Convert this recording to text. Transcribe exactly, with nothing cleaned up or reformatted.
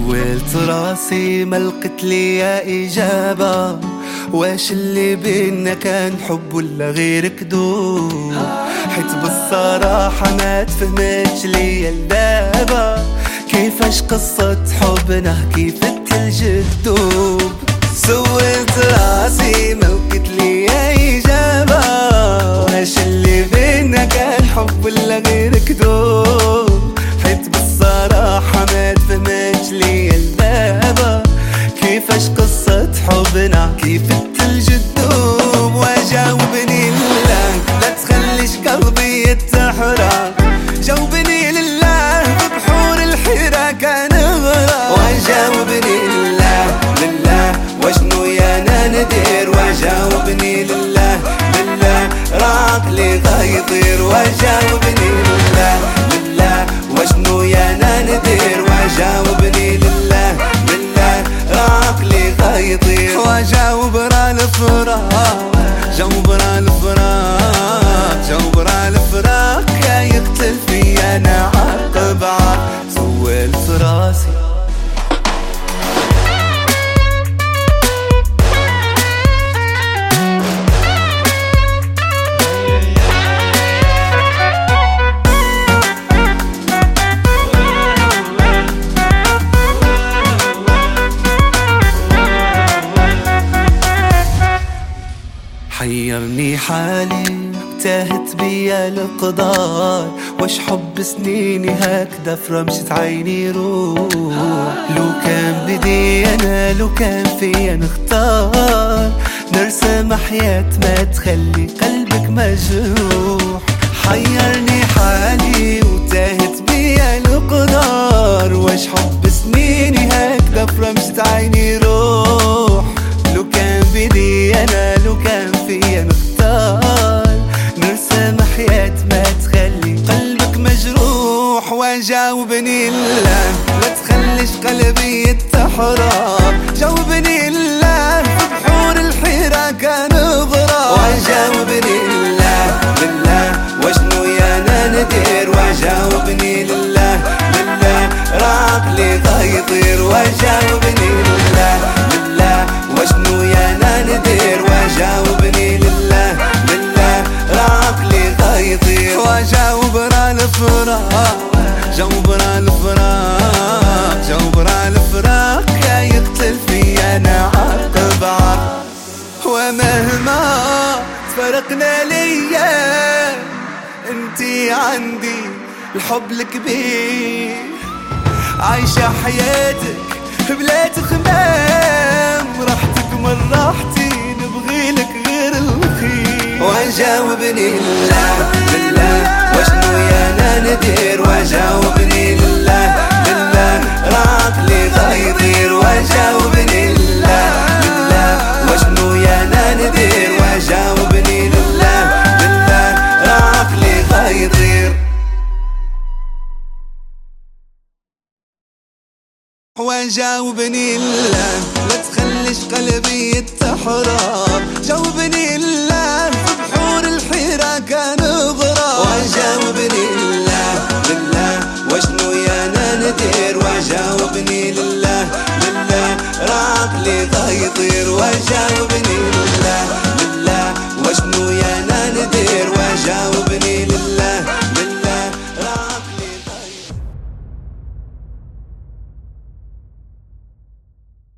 سولت راسي ما لقيت ليا إجابة، واش اللي بينا كان حب ولا غير كدوب؟ حيت بالصراحة ما تفهمتش ليا الدابة، كيفاش قصة حبنا كيف التلج تدوب. سولت راسي ما لقيت ليا إجابة، واش اللي بينا كان حب ولا غير كدوب؟ حيت بالصراحة ما تفهمتش ليا الدابة، كيفاش قصة حبنا كيف التلج تدوب. وجاوبني لله لا تخليش قلبي يتحرق، جاوبني لله ببحور الحيرة كان غرق. وجاوبني لله لله وشنو يا انا ندير، وجاوبني لله لله راقلي غيطير. وجاوبني لله لله وشنو يا انا ندير، وجاوبني لله لله راقلي غيطير. وجاوب راه الفراق جاوب راه الفراق جاوب راه الفراق يقتل فيا انا عقب عقب. سولت راسي حيرني حالي تاهت بيا القدار، واش حب سنيني هكذا في رمشة عيني روح؟ لو كان بدي انا لو كان فيا نختار، نرسم حياة ما تخلي قلبك مجروح. حيرني حالي وتاهت بيا القدار، واش حب سنيني هكذا في رمشة عيني روح؟ لو كان بدي انا لو كان فيا نختار، نرسم حياة ما تخلي قلبك مجروح. وجاوبني لله لا تخليش قلبي يتحرق، جاوبني لله بحور الحيرة كان غرق. وجاوبني لله لله وشنو يا انا ندير، وجاوبني لله لله راقلي غيطير. وجاوبني لله لله وشنو يا انا ندير، وجاوبني لله لله راقلي غيطير. وجاوب راه الفراق جاوب راه الفراق جاوب راه الفراق يقتل فيا انا عقب عقب. ومهما تفرقنا ليا انتي عندي الحب الكبير، عايشة حياتك بلا تخمام، راحتك من راحتي نبغيلك غير الخير. وجاوبني لله لله وشنو يا انا ندير، وجاوبني لله لله راقلي غيطير. وجاوبني لله لله وشنو يا انا ندير، وجاوبني لله لله راقلي غيطير. وجاوبني لله لا تخليش قلبي يتحرق، جاوبني لله بحور الحيرة كان غرق. وجاوبني لله لله وشنو يا انا ندير، وجاوبني لله لله راقلي غيطير. وجاوبني لله